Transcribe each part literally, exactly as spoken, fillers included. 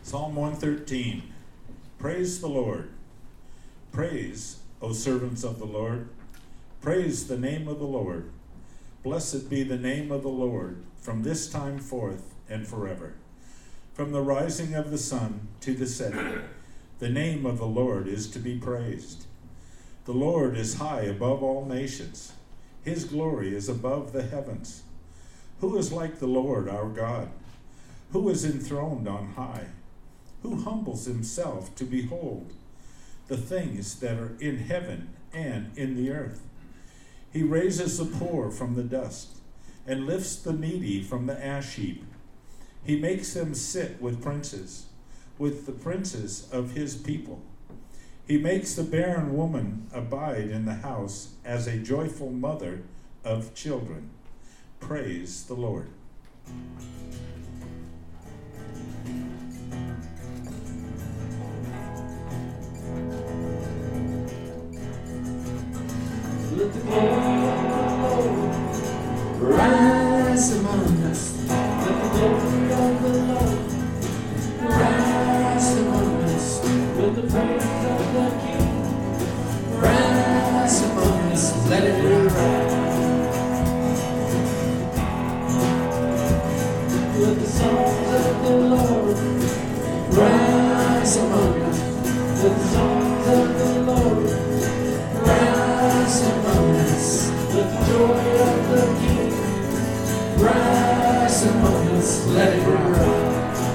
Psalm one thirteen. Praise the Lord. Praise, O servants of the Lord. Praise the name of the Lord. Blessed be the name of the Lord from this time forth and forever. From the rising of the sun to the setting, the name of the Lord is to be praised. The Lord is high above all nations. His glory is above the heavens. Who is like the Lord our God? Who is enthroned on high? Who humbles himself to behold the things that are in heaven and in the earth? He raises the poor from the dust and lifts the needy from the ash heap. He makes them sit with princes, with the princes of his people. He makes the barren woman abide in the house as a joyful mother of children. Praise the Lord. Let the glory of the Lord rise among us. Let the glory of the Lord rise among us. Let the praise of the King rise among us. Let it rise. Let the songs of the Lord rise among us. Let the songs of the Lord rise among us. Let the joy of the King rise among us. Let it rise.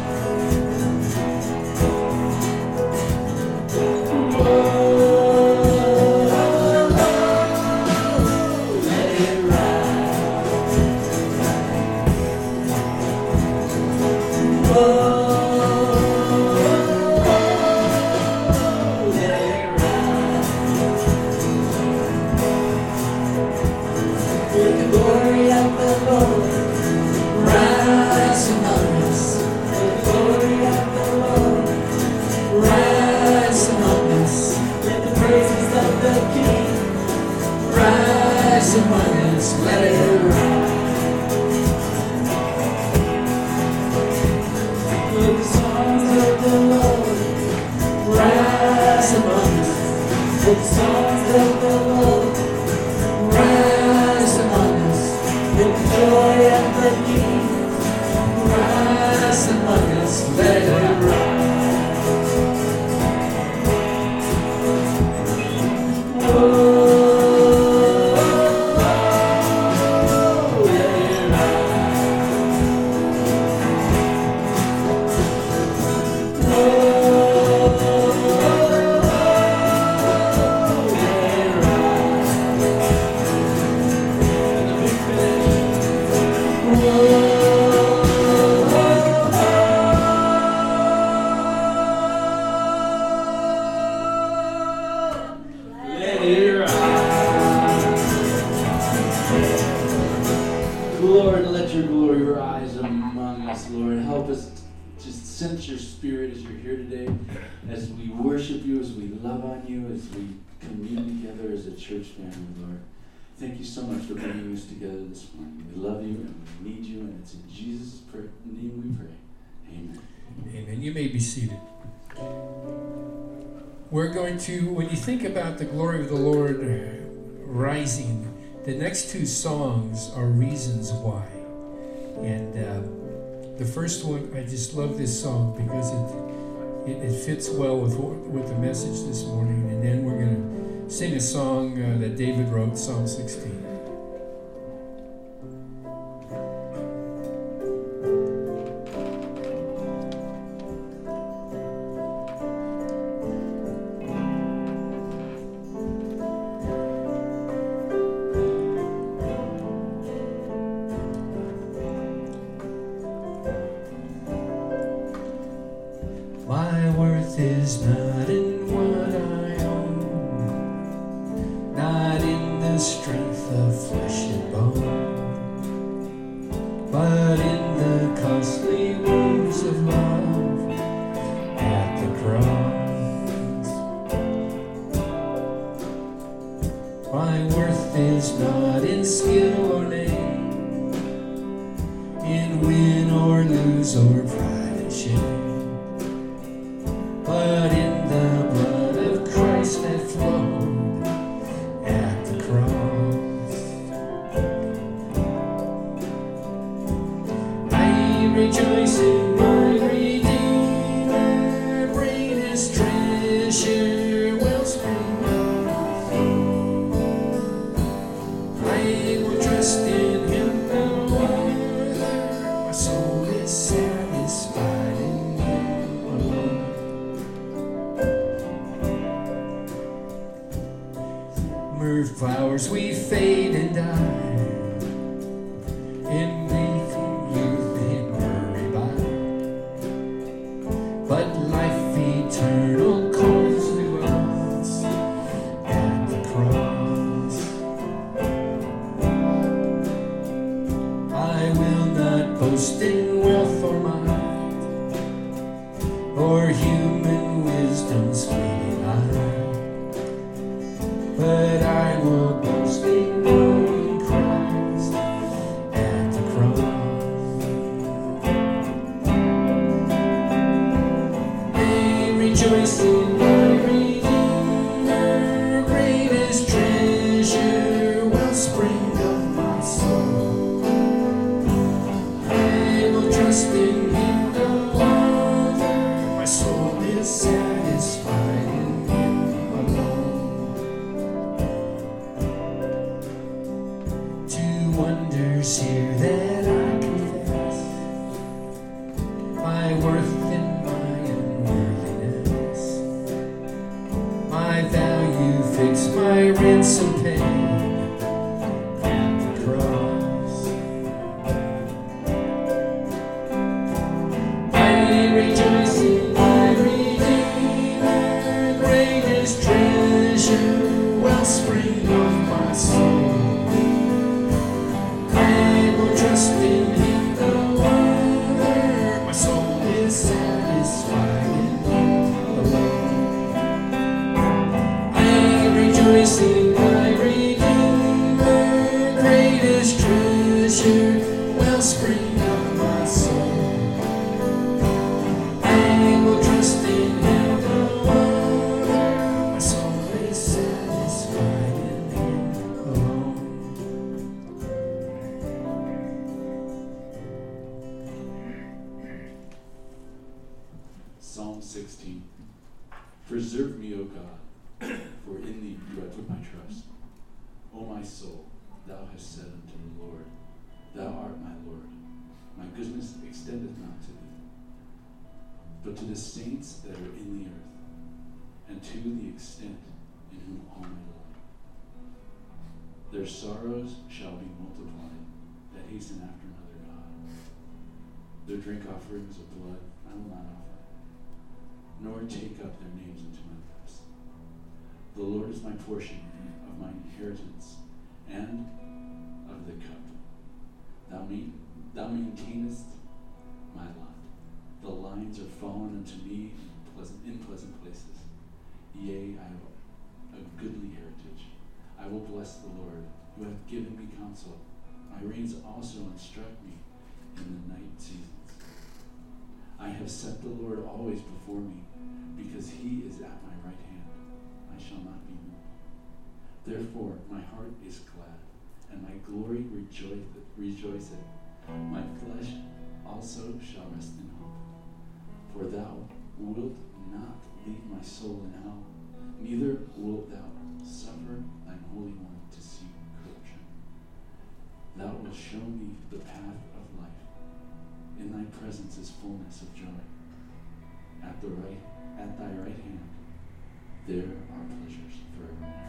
Church family, Lord. Thank you so much for bringing us together this morning. We love you and we need you, and it's in Jesus' name we pray. Amen. Amen. You may be seated. We're going to, when you think about the glory of the Lord rising, the next two songs are reasons why. And uh, the first one, I just love this song because it, it, it fits well with, with the message this morning. And then we're going to sing a song uh, that David wrote, Psalm sixteen. My worth is not in what I own, not in the strength of flesh and bone, but in the costly wounds of love at the cross. My worth is not in skill or name, in win or lose or pride and shame, flowers we fade and die, in youth it hurry by, but life eternal calls to us at the cross. I will not boast in wealth or might, or human wisdom's fleeting eye, but I will boast in knowing Christ at the cross. May rejoice in my Redeemer, greatest treasure, wellspring of my soul. I will trust in Him no other, my soul is satisfied in Him alone. Two wonders here that I confess, my worth and my unworthiness, my value fixed, my ransom paid at the cross. I rejoice in my Redeemer, greatest treasure, wellspring of my soul. I will trust in Him no other, my soul is satisfied in Him alone. I rejoice in my Redeemer, greatest treasure, wellspring of my soul. I will trust in Him no other, my soul is satisfied in Him alone. Psalm sixteen. Preserve me, O God, for in thee do I put my trust. O my soul, thou hast said unto the Lord, Thou art my Lord. My goodness extendeth not to thee, but to the saints that are in the earth, and to the extent in whom all may delight. Their sorrows shall be multiplied that hasten after another God. Their drink offerings of blood I will not offer, nor take up their names into my lips. The Lord is my portion of my inheritance and of the cup. Thou, main, thou maintainest my lot. The lines are fallen unto me in pleasant, in pleasant places. Yea, I have a goodly heritage. I will bless the Lord, who hath given me counsel. My reins also instruct me in the night seasons. I have set the Lord always before me, because He is at my right hand. I shall not be moved. Therefore my heart is glad, and my glory rejoiceth. rejoiceth. My flesh also shall rest in hope. For thou wilt not leave my soul in hell, neither wilt thou suffer thine Holy One to see corruption. Thou wilt show me the path of life. In thy presence is fullness of joy. At the right, at thy right hand, there are pleasures forevermore.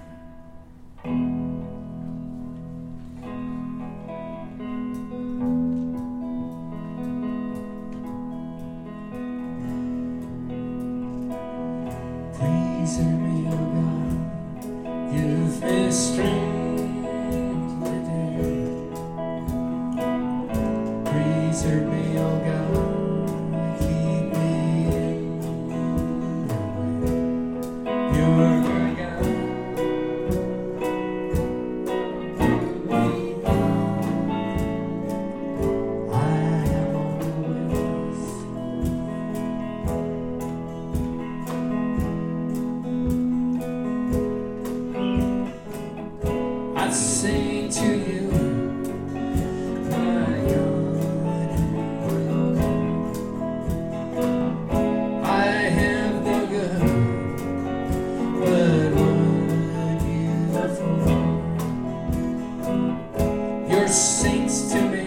Please hear me, O God, give me strength today. Please hear me, O God, keep me in your way. You are my God. I am always I sing to you, my God and my Lord. I have no good, but what you afford. Your saints to me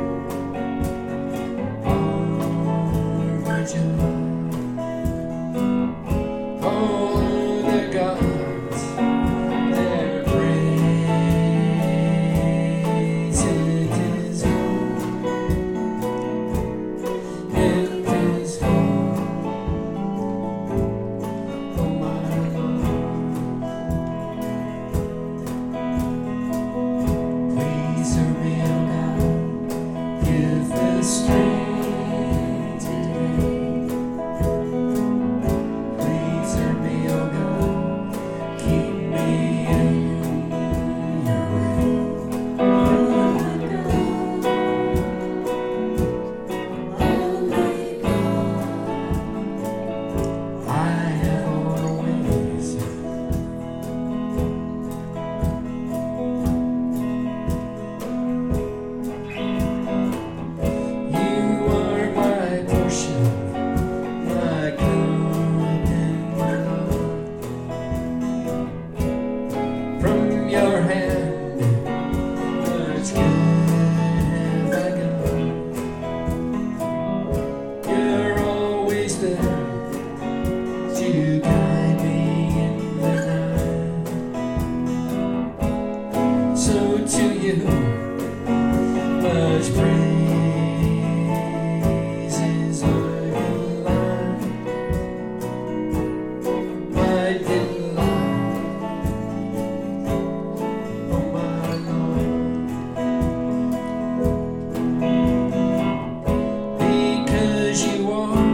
are my joy. All the gods, their praise. there to guide me in the night. So to you, much praises are mine. I didn't lie, oh my Lord, because you are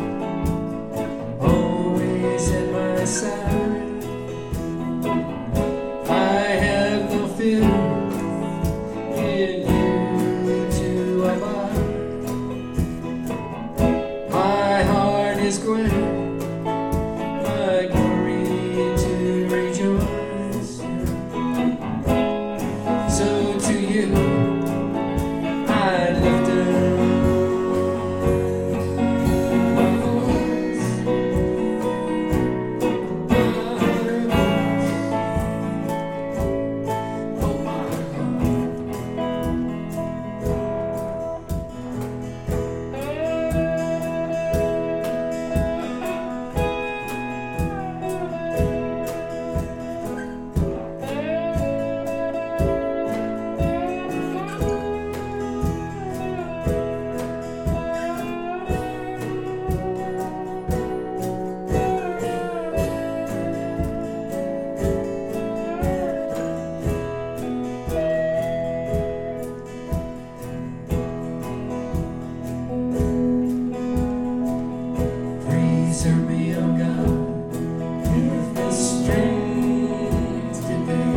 always at my side. I have no fear in you to abide. My heart is glad, my glory to rejoice. So to you I lift up my voice, my voice, oh my Preserve me, oh God, give me strength today.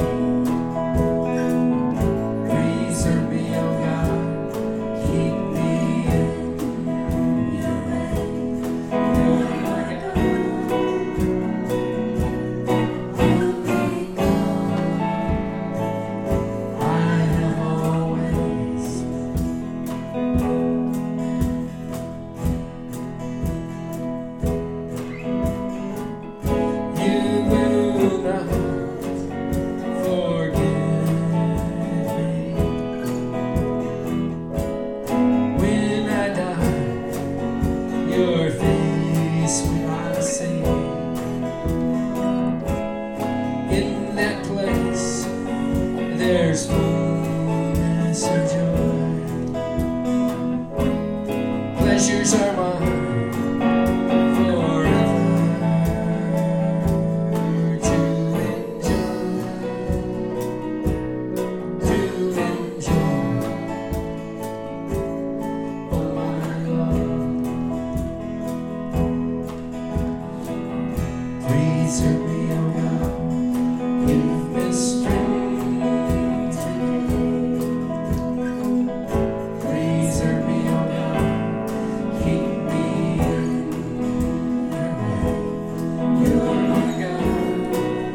Preserve me, oh God, keep me in your reign. You're my God, only God. I am always You will not forget me. When I die, your face will I see. In that place, there's fullness of joy. Pleasures are mine forever to enjoy, to enjoy, oh my Lord. Preserve me, oh God, give me strength today. Preserve me, oh God, keep me in your way. You are my God,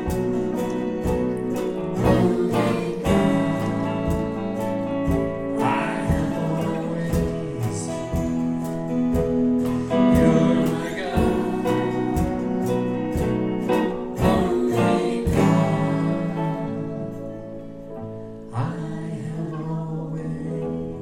only God. I am always. You're my God, only God. I am always.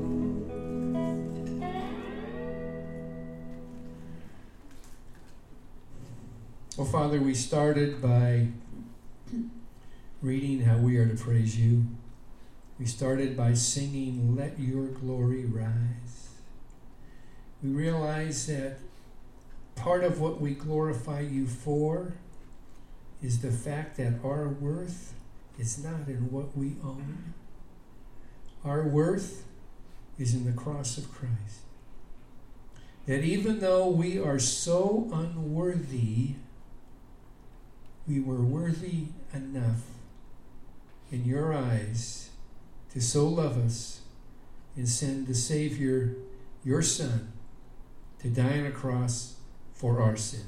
Well, Father, we started by reading how we are to praise you. We started by singing, "Let your glory rise." We realize that part of what we glorify you for is the fact that our worth is not in what we own. Our worth is in the cross of Christ. That even though we are so unworthy, we were worthy enough in your eyes to so love us and send the Savior, your Son, to die on a cross for our sin.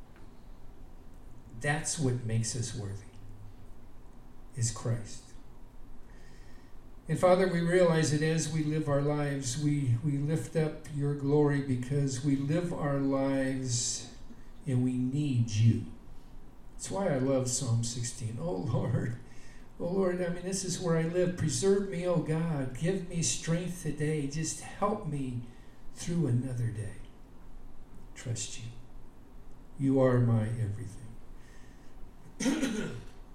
That's what makes us worthy, is Christ. And Father, we realize that as we live our lives, we, we lift up your glory because we live our lives and we need you. That's why I love Psalm sixteen. Oh Lord, oh Lord, I mean, this is where I live. Preserve me, oh God. Give me strength today. Just help me through another day. Trust you. You are my everything.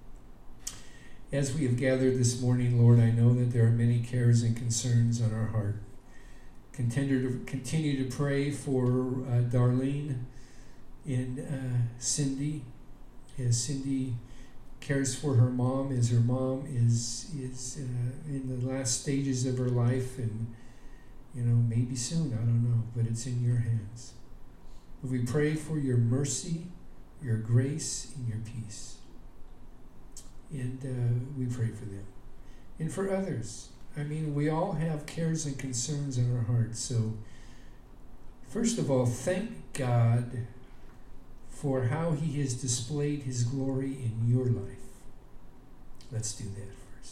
As we have gathered this morning, Lord, I know that there are many cares and concerns on our heart. Continue to, continue to pray for uh, Darlene and uh, Cindy, as Cindy cares for her mom, as her mom is is uh, in the last stages of her life, and you know, maybe soon, I don't know, but it's in your hands. We pray for your mercy, your grace, and your peace. And uh, we pray for them. And for others. I mean, we all have cares and concerns in our hearts. So, first of all, thank God for how He has displayed His glory in your life. Let's do that first.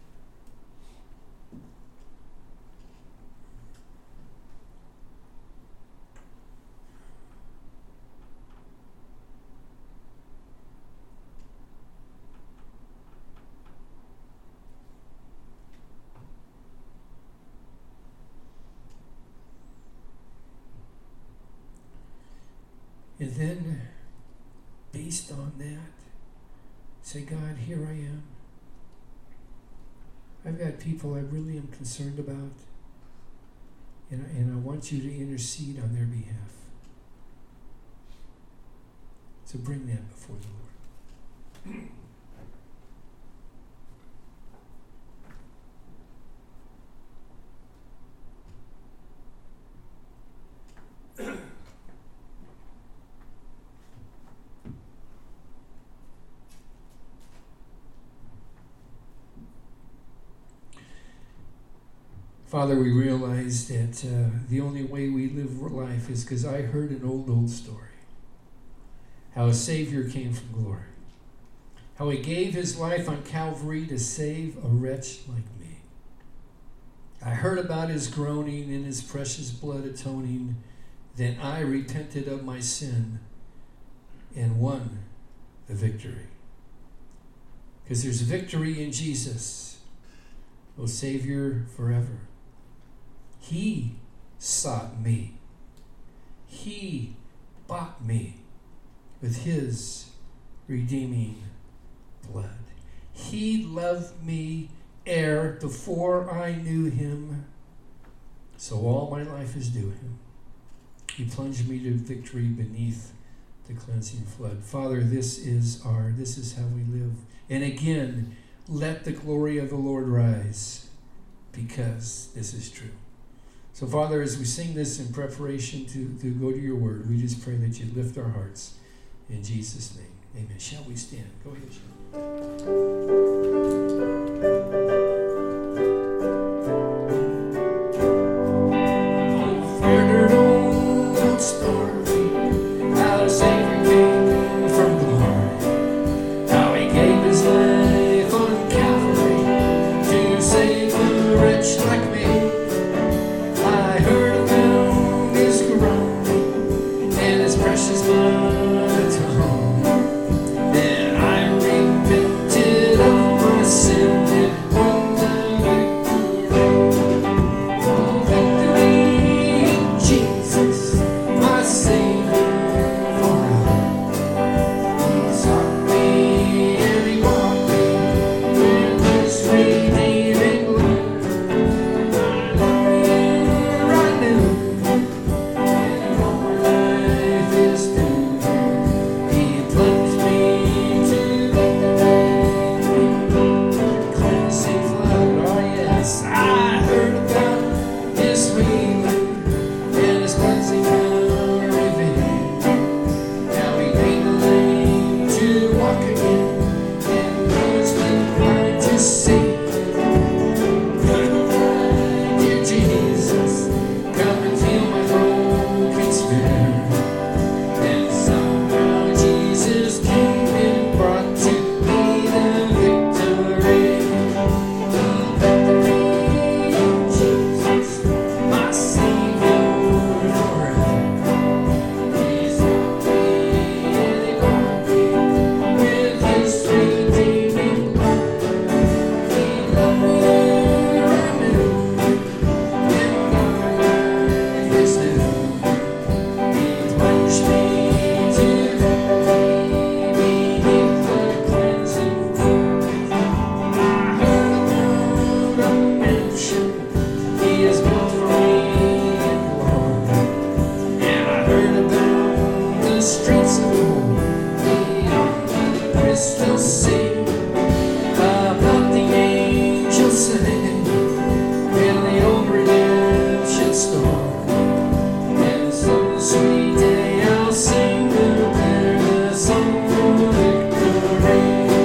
And then, based on that, say, God, here I am. I've got people I really am concerned about, and I, and I want you to intercede on their behalf. So bring that before the Lord. Father, we realize that uh, the only way we live life is because I heard an old, old story. How a Savior came from glory. How He gave His life on Calvary to save a wretch like me. I heard about His groaning and His precious blood atoning. Then I repented of my sin and won the victory. Because there's victory in Jesus, O Savior forever. He sought me. He bought me with His redeeming blood. He loved me ere before I knew Him, so all my life is due Him. He plunged me to victory beneath the cleansing flood. Father, this is our, this is how we live. And again, let the glory of the Lord rise, because this is true. So, Father, as we sing this in preparation to, to go to your word, we just pray that you lift our hearts. In Jesus' name, amen. Shall we stand? Go ahead, Sean. streets of gold, beyond the crystal sea, about the angels singing, and the old redemption storm. And some sweet day I'll sing to declare the song of victory.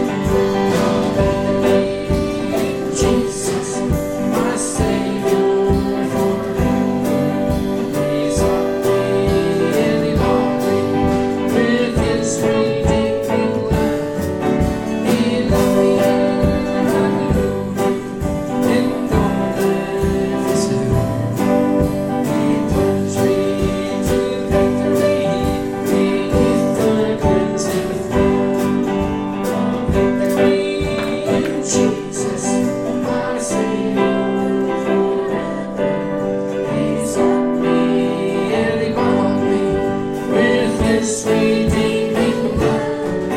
Jesus, my Savior forever. He sought me and He bought me with His redeeming blood. He loved me and I knew, and all my life is new. He plunged me to victory beneath the cleansing flood of victory in Jesus, my Savior forever. He sought me and He bought me with His redeeming blood.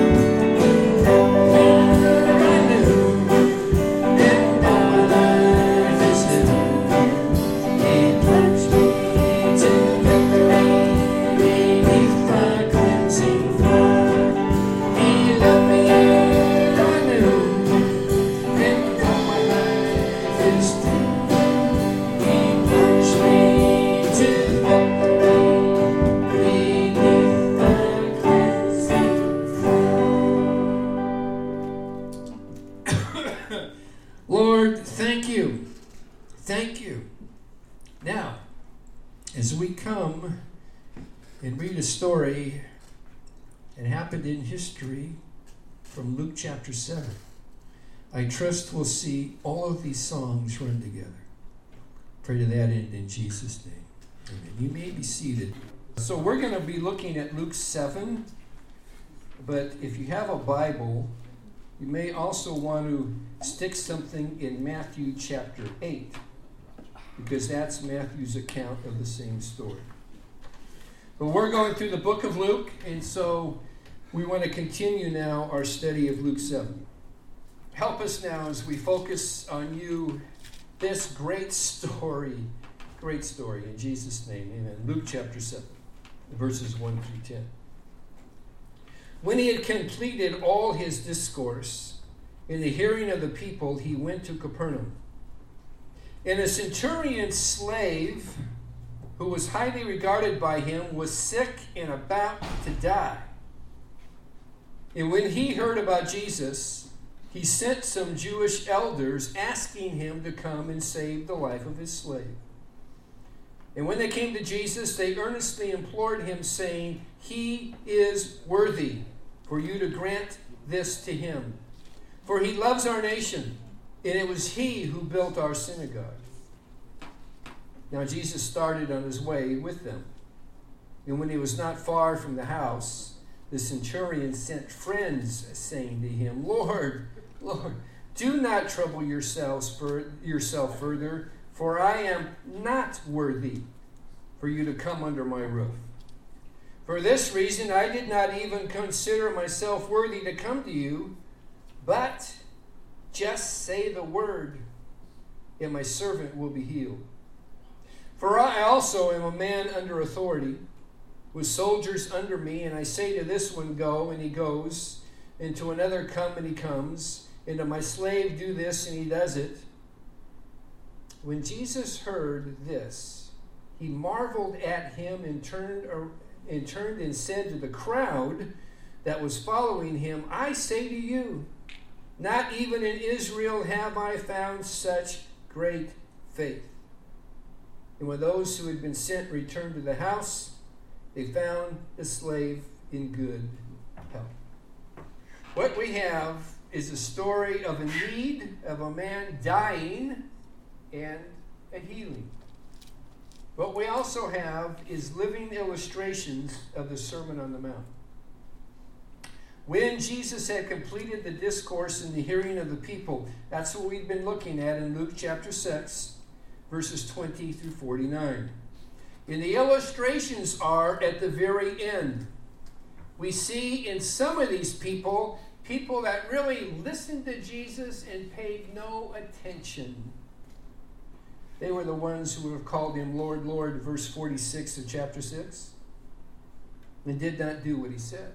Here I knew, and all my life is new. He plunged me to victory beneath the cleansing flood. He loved me and I knew, and all my life is new. He plunged me to victory beneath the cleansing flood. Lord, thank you. Thank you. Now, as we come and read a story that happened in history from Luke chapter seven, I trust we'll see all of these songs run together. Pray to that end in Jesus' name. Amen. You may be seated. So we're going to be looking at Luke seven, but if you have a Bible, you may also want to stick something in Matthew chapter eight, because that's Matthew's account of the same story. But we're going through the book of Luke, and so we want to continue now our study of Luke seven. Help us now as we focus on you, this great story, great story, in Jesus' name, amen. Luke chapter seven, verses one through ten. When he had completed all his discourse in the hearing of the people, he went to Capernaum. And a centurion's slave, who was highly regarded by him, was sick and about to die. And when he heard about Jesus, he sent some Jewish elders asking him to come and save the life of his slave. And when they came to Jesus, they earnestly implored him, saying, "He is worthy for you to grant this to him. For he loves our nation, and it was he who built our synagogue." Now Jesus started on his way with them. And when he was not far from the house, the centurion sent friends, saying to him, "Lord, Lord, do not trouble yourselves for yourself further, for I am not worthy for you to come under my roof. For this reason I did not even consider myself worthy to come to you, but just say the word, and my servant will be healed. For I also am a man under authority, with soldiers under me, and I say to this one, go, and he goes, and to another, come, and he comes, and to my slave, do this, and he does it." When Jesus heard this, he marveled at him and turned, and turned and said to the crowd that was following him, "I say to you, not even in Israel have I found such great faith." And when those who had been sent returned to the house, they found the slave in good health. What we have is a story of a need, of a man dying, and a healing. What we also have is living illustrations of the Sermon on the Mount. When Jesus had completed the discourse in the hearing of the people, that's what we've been looking at in Luke chapter six, verses twenty through forty-nine. And the illustrations are at the very end. We see in some of these people, people that really listened to Jesus and paid no attention. They were the ones who have called him Lord, Lord, verse forty-six of chapter six. and did not do what he said.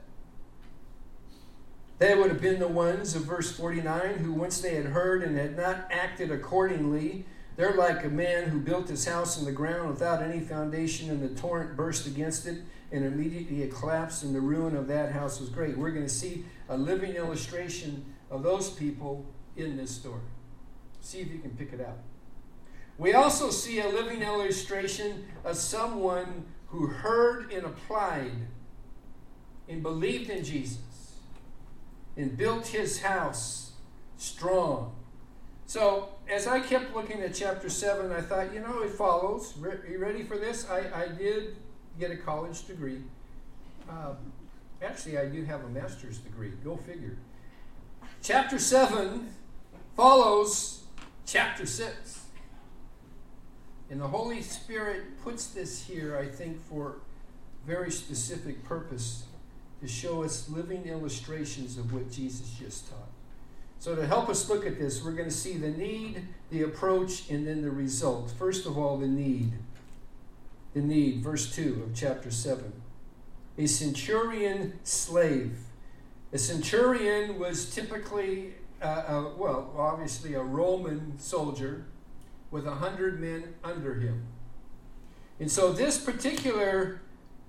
They would have been the ones of verse forty-nine who, once they had heard and had not acted accordingly, they're like a man who built his house on the ground without any foundation, and the torrent burst against it, and immediately it collapsed, and the ruin of that house was great. We're going to see a living illustration of those people in this story. See if you can pick it out. We also see a living illustration of someone who heard and applied and believed in Jesus and built his house strong. So, as I kept looking at chapter seven, I thought, you know, it follows. Are you ready for this? I, I did get a college degree. Um, actually, I do have a master's degree. Go figure. Chapter seven follows chapter six. And the Holy Spirit puts this here, I think, for very specific purpose, to show us living illustrations of what Jesus just taught. So to help us look at this, we're going to see the need, the approach, and then the result. First of all, the need. The need, verse two of chapter seven. A centurion slave. A centurion was typically, uh, a, well, obviously a Roman soldier with a hundred men under him. And so this particular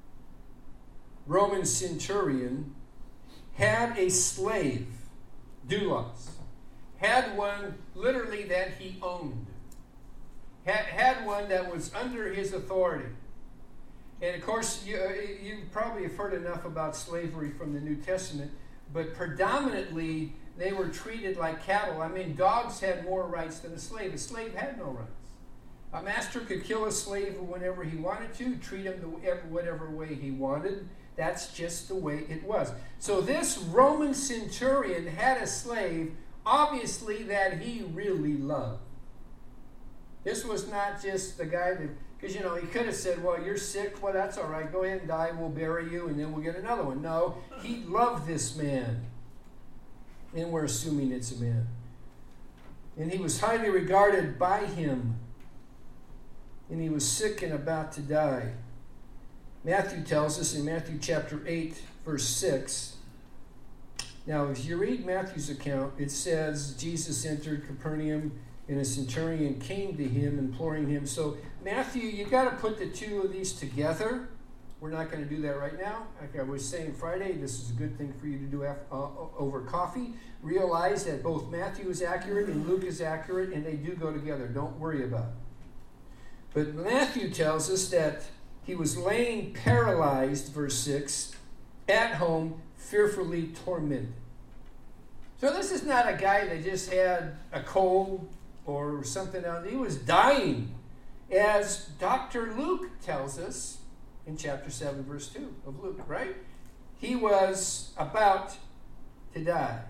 Roman centurion had a slave, doulos, had one literally that he owned, had, had one that was under his authority. And of course, you, you probably have heard enough about slavery from the New Testament, but predominantly they were treated like cattle. I mean, dogs had more rights than a slave. A slave had no rights. A master could kill a slave whenever he wanted to, treat him the, whatever way he wanted. That's just the way it was. So this Roman centurion had a slave, obviously, that he really loved. This was not just the guy that, because, you know, he could have said, well, you're sick. Well, that's all right. Go ahead and die. We'll bury you, and then we'll get another one. No, he loved this man. And we're assuming it's a man. And he was highly regarded by him. And he was sick and about to die. Matthew tells us in Matthew chapter eight, verse six. Now, if you read Matthew's account, it says Jesus entered Capernaum, and a centurion came to him, imploring him. So, Matthew, you've got to put the two of these together. We're not going to do that right now. Like I was saying Friday, this is a good thing for you to do after, uh, over coffee. Realize that both Matthew is accurate and Luke is accurate, and they do go together. Don't worry about it. But Matthew tells us that he was laying paralyzed, verse six, at home, fearfully tormented. So this is not a guy that just had a cold or something else. He was dying, as Doctor Luke tells us in chapter seven, verse two of Luke, right? He was about to die.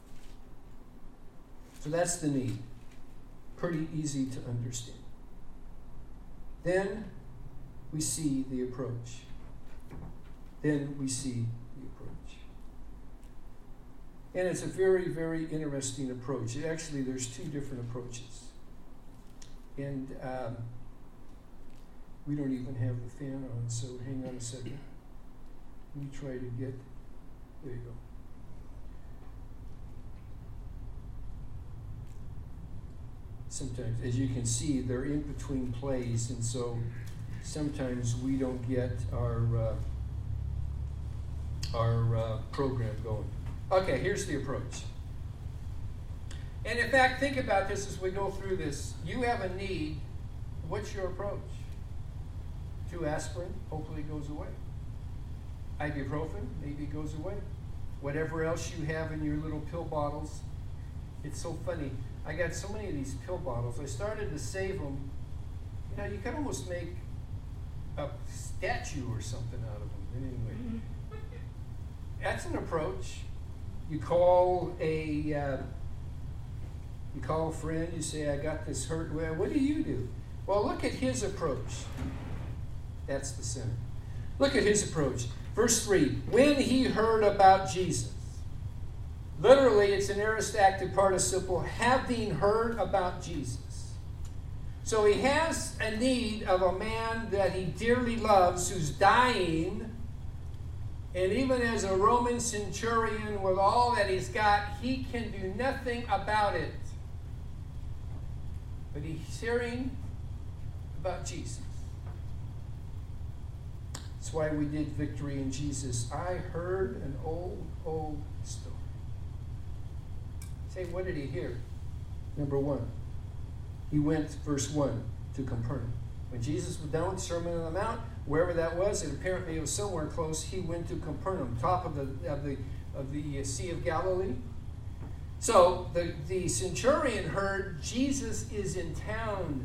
So that's the need. Pretty easy to understand. Then we see the approach. Then we see the approach. And it's a very, very interesting approach. Actually, there's two different approaches. And um, we don't even have the fan on, so hang on a second. Let me try to get, there you go. Sometimes, as you can see, they're in between plays, and so sometimes we don't get our uh, our uh, program going. Okay, here's the approach. And in fact, think about this as we go through this. You have a need. What's your approach? Two aspirin, hopefully it goes away. Ibuprofen, maybe it goes away. Whatever else you have in your little pill bottles. It's so funny. I got so many of these pill bottles. I started to save them. You know, you could almost make a statue or something out of them. Anyway, that's an approach. You call a uh, you call a friend. You say, "I got this hurt." Well, what do you do? Well, look at his approach. That's the sinner. Look at his approach. Verse three. When he heard about Jesus. Literally, it's an aorist active participle, having heard about Jesus. So he has a need of a man that he dearly loves, who's dying, And even as a Roman centurion with all that he's got, he can do nothing about it. But he's hearing about Jesus. That's why we did Victory in Jesus. I heard an old, old story. Say, what did he hear? Number one, he went, verse one, to Capernaum. When Jesus was done with the Sermon on the Mount, wherever that was, and apparently it was somewhere close, he went to Capernaum, top of the of the of the Sea of Galilee. So the, the centurion heard Jesus is in town.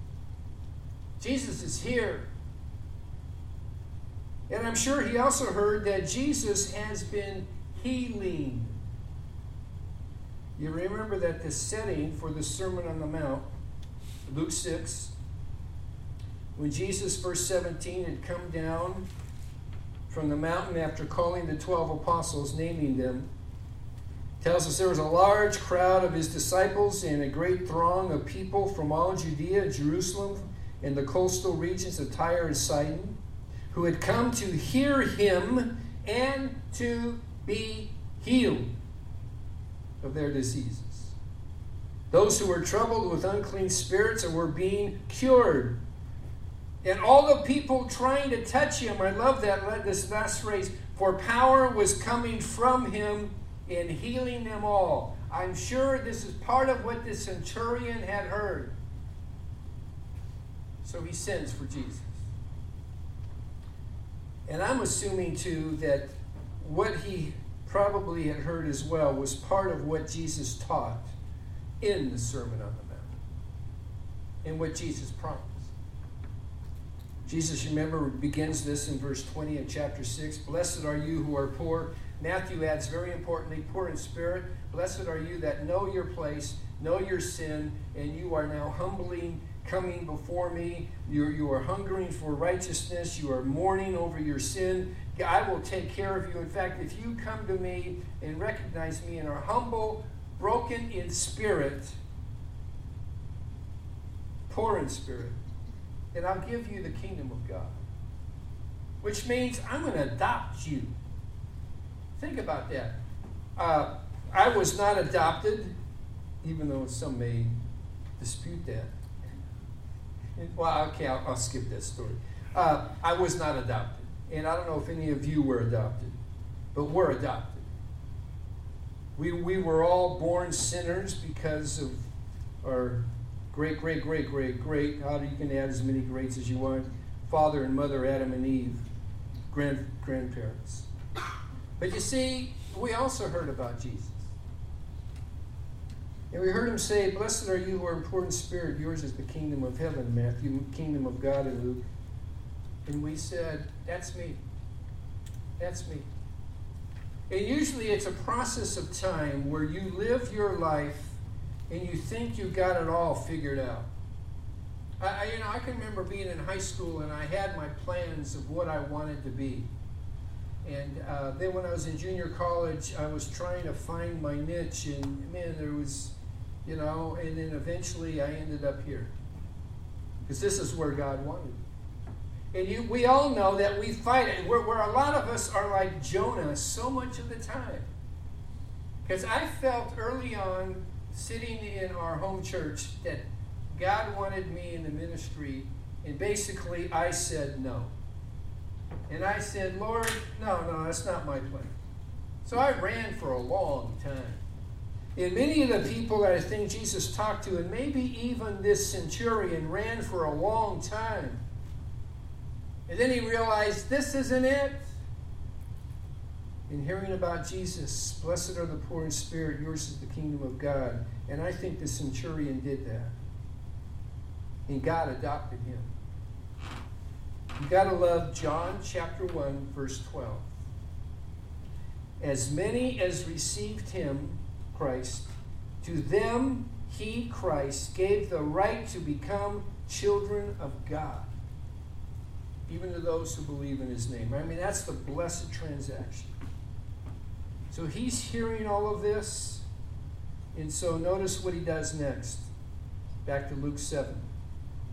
Jesus is here. And I'm sure he also heard that Jesus has been healing. You remember that the setting for the Sermon on the Mount, Luke six, when Jesus, verse seventeen, had come down from the mountain after calling the twelve apostles, naming them, tells us there was a large crowd of his disciples and a great throng of people from all Judea, Jerusalem, and the coastal regions of Tyre and Sidon, who had come to hear him and to be healed of their diseases. Those who were troubled with unclean spirits and were being cured. And all the people trying to touch him, I love that, this last phrase, for power was coming from him in healing them all. I'm sure this is part of what the centurion had heard. So he sends for Jesus. And I'm assuming, too, that what he probably had heard as well was part of what Jesus taught in the Sermon on the Mount and what Jesus promised. Jesus, remember, begins this in verse twenty of chapter six. Blessed are you who are poor. Matthew adds very importantly, poor in spirit. Blessed are you that know your place, know your sin, and you are now humbly coming before me. You're, you are hungering for righteousness. You are mourning over your sin. I will take care of you. In fact, if you come to me and recognize me and are humble, broken in spirit, poor in spirit, then I'll give you the kingdom of God. Which means I'm going to adopt you. Think about that. Uh, I was not adopted, even though some may dispute that. Well, okay, I'll, I'll skip that story. Uh, I was not adopted. And I don't know if any of you were adopted, but we're adopted. We, we were all born sinners because of our great, great, great, great, great, how you can add as many greats as you want, father and mother, Adam and Eve, grand, grandparents. But you see, we also heard about Jesus. And we heard him say, blessed are you who are poor in spirit, yours is the kingdom of heaven, Matthew, kingdom of God in Luke. And we said, that's me. That's me. And usually it's a process of time where you live your life and you think you got it all figured out. I, I, you know, I can remember being in high school and I had my plans of what I wanted to be. And uh, then when I was in junior college, I was trying to find my niche, and man, there was, you know, and then eventually I ended up here. Because this is where God wanted me. And you, we all know that we fight it. Where, where a lot of us are like Jonah so much of the time. Because I felt early on, sitting in our home church, that God wanted me in the ministry, and basically I said no. And I said, Lord, no, no, that's not my plan. So I ran for a long time. And many of the people that I think Jesus talked to, and maybe even this centurion, ran for a long time. And then he realized, this isn't it. In hearing about Jesus, blessed are the poor in spirit, yours is the kingdom of God. And I think the centurion did that. And God adopted him. You got to love John chapter one, verse twelve. As many as received him, Christ, to them he, Christ, gave the right to become children of God, even to those who believe in his name. I mean, that's the blessed transaction. So he's hearing all of this, and so notice what he does next. Back to Luke seven.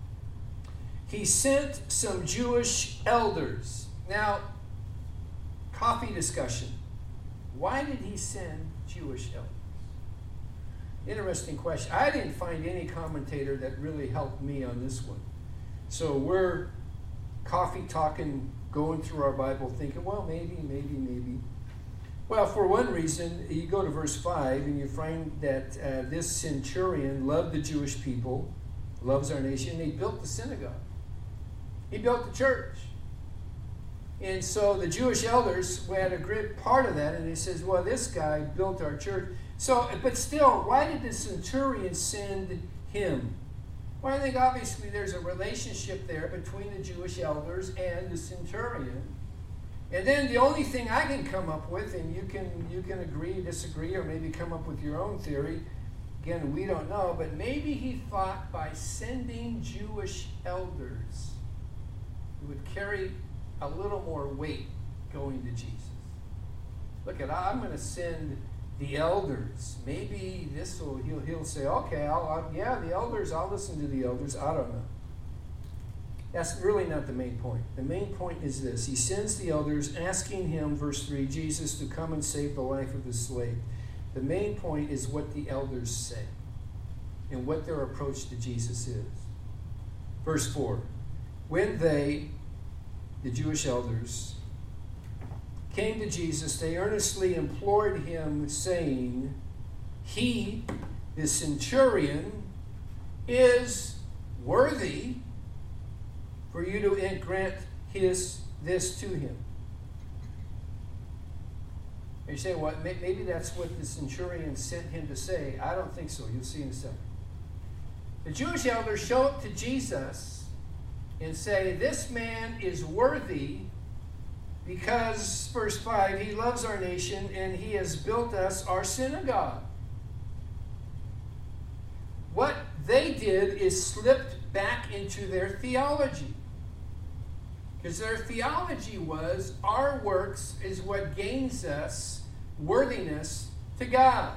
He sent some Jewish elders. Now, Coffee discussion. Why did he send Jewish elders? Interesting question. I didn't find any commentator that really helped me on this one. So we're coffee talking, going through our Bible, thinking, well, maybe, maybe, maybe. Well, for one reason, you go to verse five and you find that uh, this centurion loved the Jewish people, loves our nation, and he built the synagogue. He built the church. And so the Jewish elders had a great part of that, and he says, well, this guy built our church. So, but still, why did the centurion send him? Well, I think obviously there's a relationship there between the Jewish elders and the centurion. And then the only thing I can come up with, and you can you can agree, disagree, or maybe come up with your own theory. Again, we don't know, but maybe he thought by sending Jewish elders, it would carry a little more weight going to Jesus. Look at, I'm going to send the elders. Maybe this will, he'll, he'll say, okay, I'll, I'll, yeah, the elders, I'll listen to the elders. I don't know. That's really not the main point. The main point is this. He sends the elders asking him, verse three, Jesus, to come and save the life of his slave. The main point is what the elders say and what their approach to Jesus is. Verse four, when they, the Jewish elders, came to Jesus, they earnestly implored him, saying, he, the centurion, is worthy for you to grant his this to him. And you say, well, maybe that's what the centurion sent him to say. I don't think so. You'll see in a second. The Jewish elders show up to Jesus and say, this man is worthy because, verse five, he loves our nation and he has built us our synagogue. What they did is slipped back into their theology. Because their theology was, our works is what gains us worthiness to God.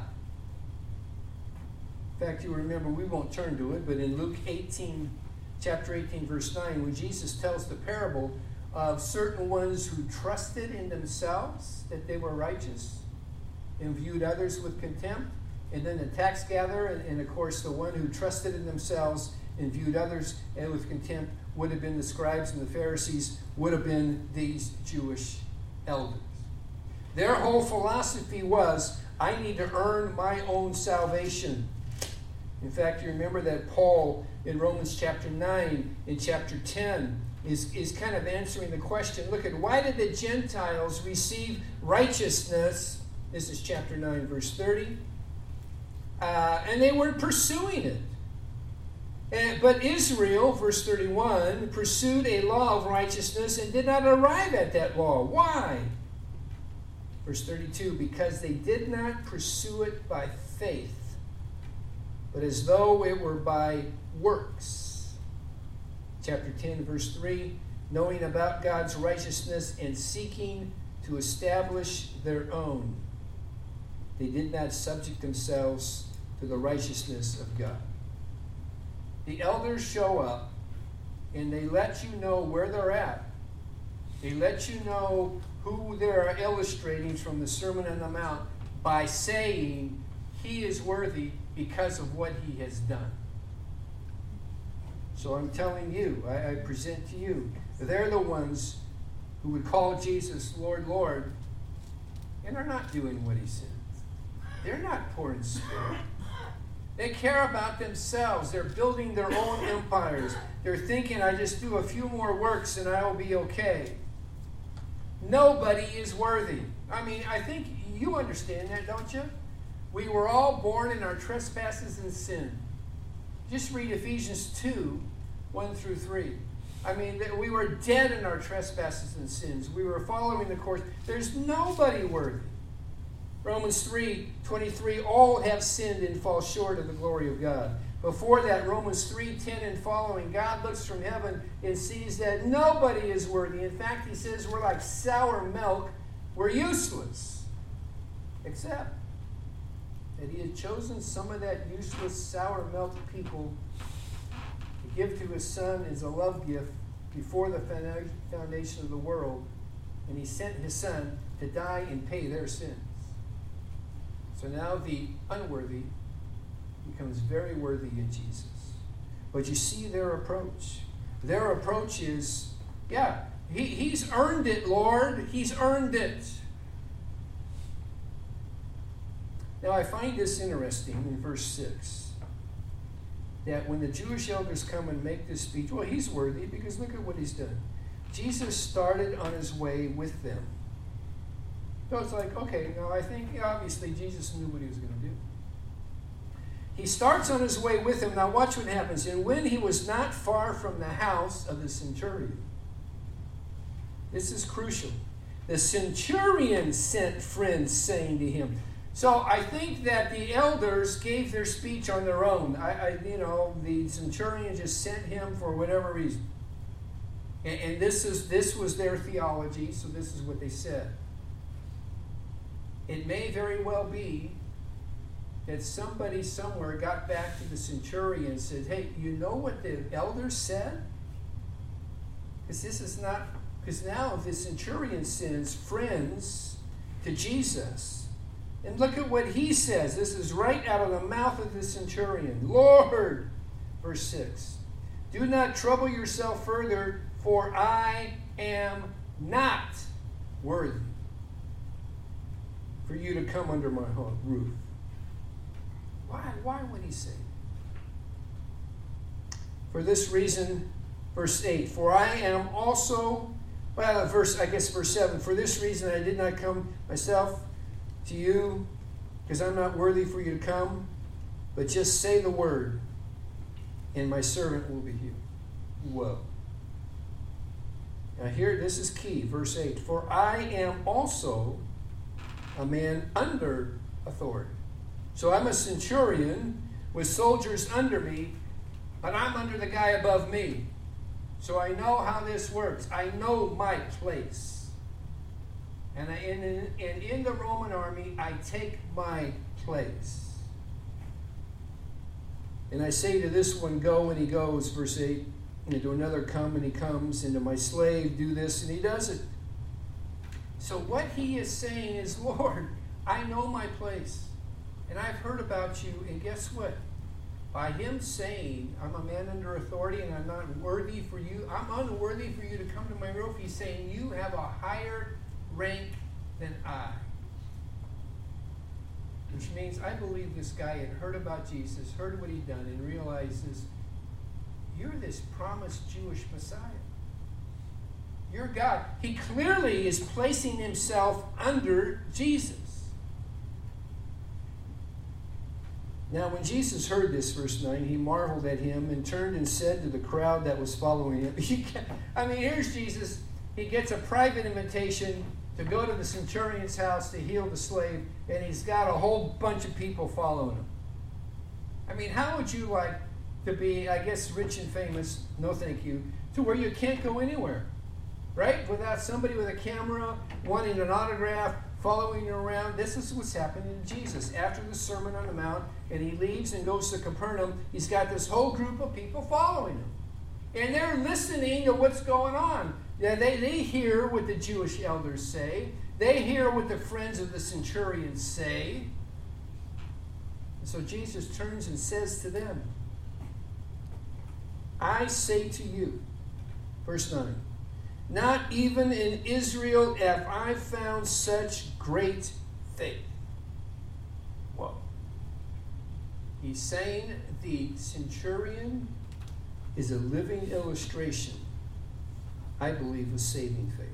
In fact, you remember, we won't turn to it, but in Luke eighteen, chapter eighteen, verse nine, when Jesus tells the parable of certain ones who trusted in themselves that they were righteous and viewed others with contempt, and then the tax gatherer, and, and of course the one who trusted in themselves and viewed others and with contempt would have been the scribes and the Pharisees, would have been these Jewish elders. Their whole philosophy was, I need to earn my own salvation. In fact, you remember that Paul in Romans chapter nine, in chapter ten, is, is kind of answering the question, look at, why did the Gentiles receive righteousness? This is chapter nine, verse thirty. Uh, and they weren't pursuing it. And, but Israel, verse thirty-one, pursued a law of righteousness and did not arrive at that law. Why? Verse thirty-two, because they did not pursue it by faith, but as though it were by works. Chapter ten, verse three, knowing about God's righteousness and seeking to establish their own, they did not subject themselves to the righteousness of God. The elders show up and they let you know where they're at. They let you know who they're illustrating from the Sermon on the Mount by saying he is worthy because of what he has done. So I'm telling you, I, I present to you, they're the ones who would call Jesus Lord, Lord, and are not doing what he said. They're not poor in spirit. They care about themselves. They're building their own empires. They're thinking, I just do a few more works and I will be okay. Nobody is worthy. I mean, I think you understand that, don't you? We were all born in our trespasses and sin. Just read Ephesians two, one through three. I mean, we were dead in our trespasses and sins. We were following the course. There's nobody worthy. Romans three twenty-three, all have sinned and fall short of the glory of God. Before that, Romans three ten and following, God looks from heaven and sees that nobody is worthy. In fact, he says we're like sour milk. We're useless. Except that he had chosen some of that useless sour milk people to give to his son as a love gift before the foundation of the world. And he sent his son to die and pay their sins. So now the unworthy becomes very worthy in Jesus. But you see their approach. Their approach is, yeah, he, he's earned it, Lord. He's earned it. Now I find this interesting in verse six. That when the Jewish elders come and make this speech, well, he's worthy because look at what he's done. Jesus started on his way with them. So it's like, okay, now I think obviously Jesus knew what he was going to do. He starts on his way with him. Now watch what happens. And when he was not far from the house of the centurion, this is crucial. The centurion sent friends saying to him. So I think that the elders gave their speech on their own. I, I you know, the centurion just sent him for whatever reason. And, and this is this was their theology, so this is what they said. It may very well be that somebody somewhere got back to the centurion and said, hey, you know what the elders said? Because this is not, because now the centurion sends friends to Jesus. And look at what he says. This is right out of the mouth of the centurion. Lord, verse six, do not trouble yourself further, for I am not worthy for you to come under my roof. Why? Why would he say? For this reason, verse eight, for I am also, well, verse, I guess verse seven, for this reason I did not come myself to you, because I'm not worthy for you to come, but just say the word, and my servant will be healed. Whoa. Now here, this is key, verse eight, for I am also a man under authority. So I'm a centurion with soldiers under me, but I'm under the guy above me. So I know how this works. I know my place. And, I, and, in, and in the Roman army, I take my place. And I say to this one, go, and he goes, verse eight. And to another, come, and he comes. And to my slave, do this, and he does it. So what he is saying is, Lord, I know my place. And I've heard about you, and guess what? By him saying, I'm a man under authority and I'm not worthy for you, I'm unworthy for you to come to my roof, he's saying you have a higher rank than I. Which means I believe this guy had heard about Jesus, heard what he'd done, and realizes, you're this promised Jewish Messiah. You're God. He clearly is placing himself under Jesus. Now, when Jesus heard this, verse nine, he marveled at him and turned and said to the crowd that was following him. I mean, here's Jesus. He gets a private invitation to go to the centurion's house to heal the slave, and he's got a whole bunch of people following him. I mean, how would you like to be, I guess, rich and famous, no thank you, to where you can't go anywhere, right? Without somebody with a camera wanting an autograph, following you around. This is what's happening to Jesus. After the Sermon on the Mount, and he leaves and goes to Capernaum, he's got this whole group of people following him. And they're listening to what's going on. Yeah, they, they hear what the Jewish elders say. They hear what the friends of the centurion say. And so Jesus turns and says to them, I say to you, verse nine, not even in Israel have I found such great faith. Whoa. He's saying the centurion is a living illustration, I believe, of saving faith.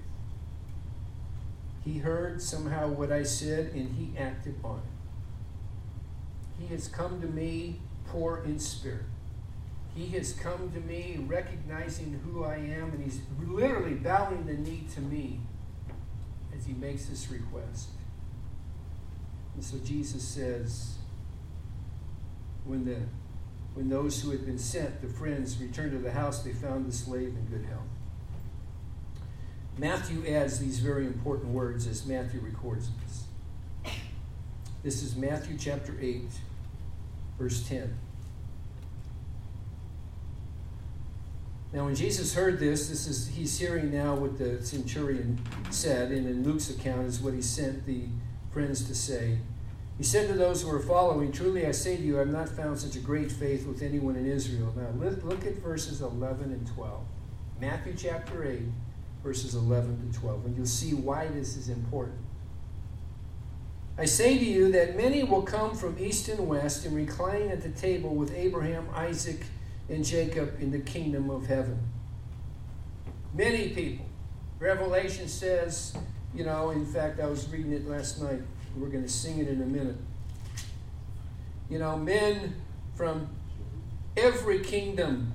He heard somehow what I said and he acted on it. He has come to me poor in spirit. He has come to me recognizing who I am, and he's literally bowing the knee to me as he makes this request. And so Jesus says, when the when those who had been sent, the friends, returned to the house, they found the slave in good health. Matthew adds these very important words as Matthew records this. This is Matthew chapter eight, verse ten. Now, when Jesus heard this, this is he's hearing now what the centurion said, and in Luke's account is what he sent the friends to say. He said to those who were following, "Truly I say to you, I have not found such a great faith with anyone in Israel." Now, look at verses eleven and twelve. Matthew chapter eight, verses eleven to twelve, and you'll see why this is important. "I say to you that many will come from east and west and recline at the table with Abraham, Isaac, and Jacob in the kingdom of heaven." Many people. Revelation says, you know, in fact, I was reading it last night. We're going to sing it in a minute. You know, men from every kingdom,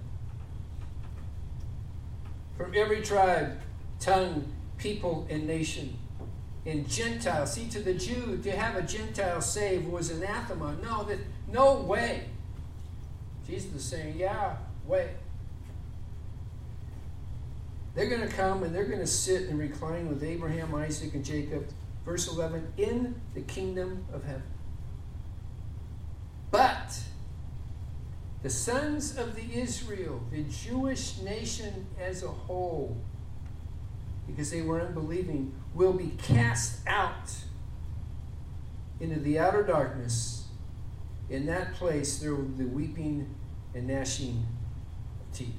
from every tribe, tongue, people, and nation. And Gentiles. See, to the Jew, to have a Gentile saved was anathema. No, that, no way. Jesus is saying, yeah, wait. They're going to come and they're going to sit and recline with Abraham, Isaac, and Jacob. Verse eleven, in the kingdom of heaven. But the sons of the Israel, the Jewish nation as a whole, because they were unbelieving, will be cast out into the outer darkness. In that place, there will be weeping and gnashing of teeth.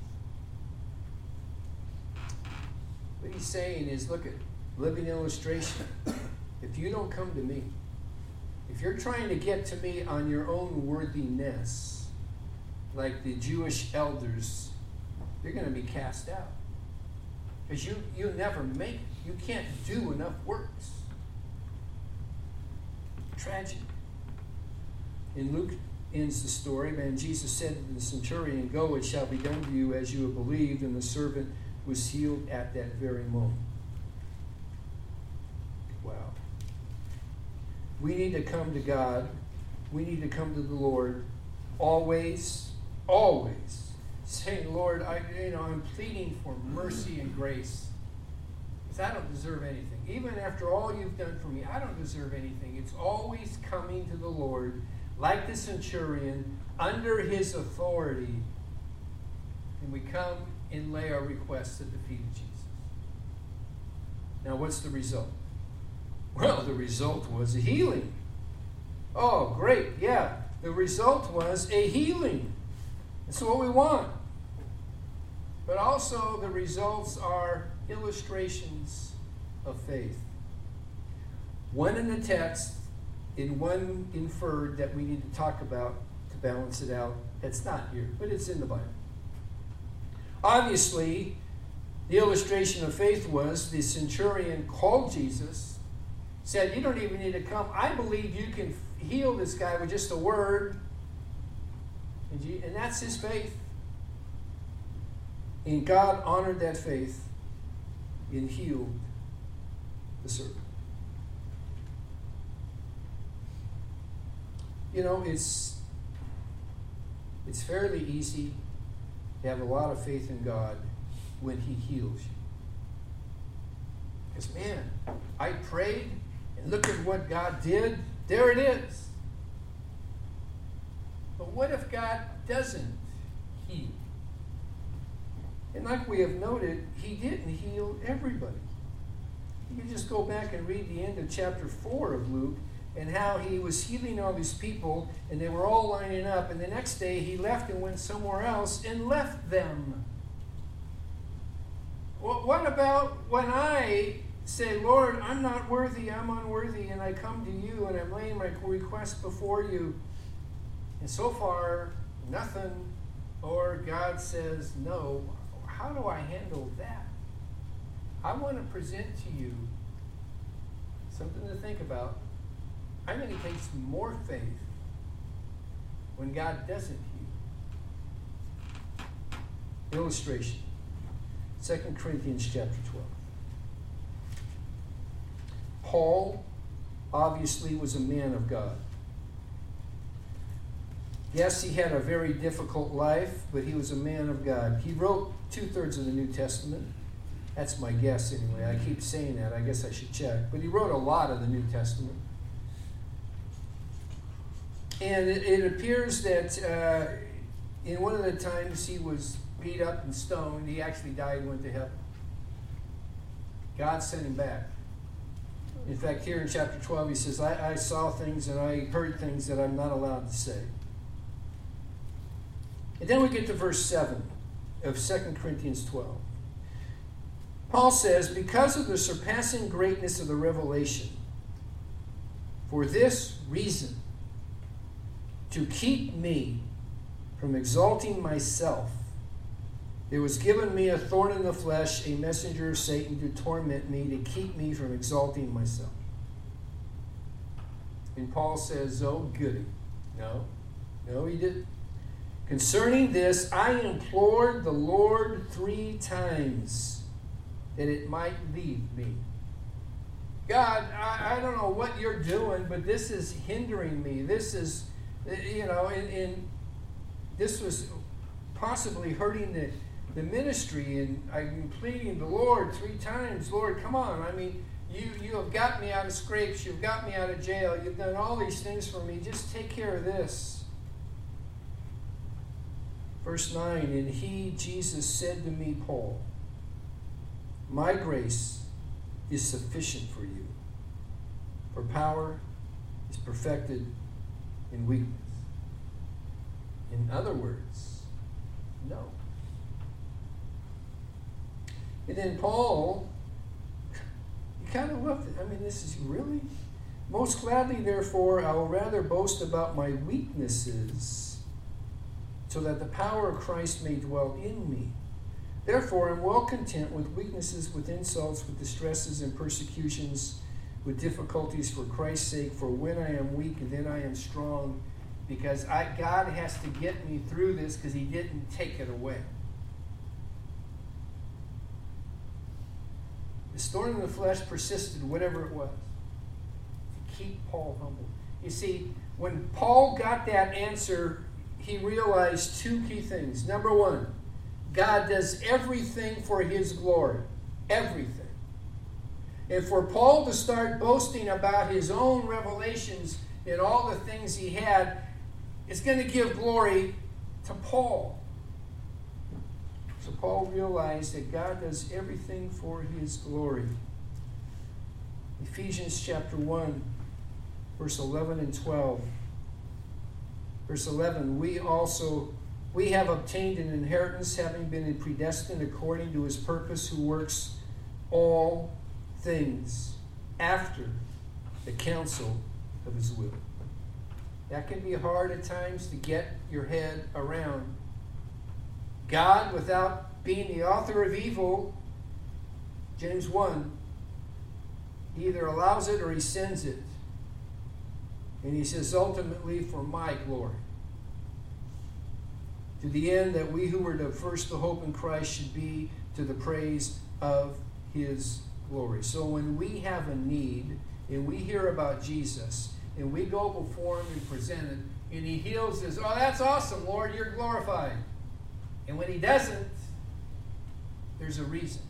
What he's saying is, look at living illustration. If you don't come to me, if you're trying to get to me on your own worthiness, like the Jewish elders, you're going to be cast out. Because you, you never make it. You can't do enough works. Tragic. In Luke ends the story, man, Jesus said to the centurion, "Go, it shall be done to you as you have believed," and the servant was healed at that very moment. Wow. We need to come to God. We need to come to the Lord always, always, saying, "Lord, I, you know, I'm pleading for mercy and grace. Because I don't deserve anything. Even after all you've done for me, I don't deserve anything." It's always coming to the Lord, like the centurion, under his authority. And we come and lay our requests at the feet of Jesus. Now, what's the result? Well, the result was a healing. Oh, great. Yeah. The result was a healing. That's what we want. But also the results are illustrations of faith. One in the text and one inferred that we need to talk about to balance it out. It's not here, but it's in the Bible. Obviously, the illustration of faith was the centurion called Jesus, said, "You don't even need to come. I believe you can heal this guy with just a word." And that's his faith. And God honored that faith and healed the servant. You know, it's it's fairly easy to have a lot of faith in God when He heals you. Because, man, I prayed, and look at what God did. There it is. But what if God doesn't heal? And like we have noted, He didn't heal everybody. You can just go back and read the end of chapter four of Luke, and how He was healing all these people, and they were all lining up, and the next day He left and went somewhere else and left them. Well, what about when I say, "Lord, I'm not worthy, I'm unworthy, and I come to you, and I'm laying my request before you," and so far, nothing, or God says no? How do I handle that? I want to present to you something to think about. I think it takes more faith when God doesn't heal. Illustration. Second Corinthians chapter twelve. Paul obviously was a man of God. Yes, he had a very difficult life, but he was a man of God. He wrote two-thirds of the New Testament. That's my guess anyway. I keep saying that. I guess I should check. But he wrote a lot of the New Testament. And it, it appears that uh, in one of the times he was beat up and stoned. He actually died and went to heaven. God sent him back. In fact, here in chapter twelve, he says, I, I saw things and I heard things that I'm not allowed to say. And then we get to verse seven of Second Corinthians twelve. Paul says, because of the surpassing greatness of the revelation, for this reason, to keep me from exalting myself, there was given me a thorn in the flesh, a messenger of Satan to torment me, to keep me from exalting myself. And Paul says, oh, goody. No, no, he didn't. Concerning this, I implored the Lord three times that it might leave me. God, I, I don't know what you're doing, but this is hindering me. This is, you know, and, and this was possibly hurting the, the ministry. And I'm pleading the Lord three times, Lord, come on. I mean, you, you have got me out of scrapes. You've got me out of jail. You've done all these things for me. Just take care of this. Verse nine, and he, Jesus, said to me, Paul, my grace is sufficient for you, for power is perfected in weakness. In other words, no. And then Paul, you kind of loved it. I mean, this is really, most gladly, therefore, I will rather boast about my weaknesses, so that the power of Christ may dwell in me. Therefore, I'm well content with weaknesses, with insults, with distresses and persecutions, with difficulties for Christ's sake. For when I am weak, then I am strong, because I, God has to get me through this because he didn't take it away. The thorn in the flesh persisted, whatever it was, to keep Paul humble. You see, when Paul got that answer, he realized two key things. Number one, God does everything for his glory. Everything. And for Paul to start boasting about his own revelations and all the things he had, it's going to give glory to Paul. So Paul realized that God does everything for his glory. Ephesians chapter one, verse eleven and twelve. Verse eleven, we also... We have obtained an inheritance, having been predestined according to his purpose, who works all things after the counsel of his will. That can be hard at times to get your head around. God, without being the author of evil, James one, he either allows it or he sends it. And he says, ultimately for my glory. To the end that we who were the first to hope in Christ should be to the praise of his glory. So when we have a need and we hear about Jesus and we go before him and present it and he heals us, oh, that's awesome, Lord, you're glorified. And when he doesn't, there's a reason.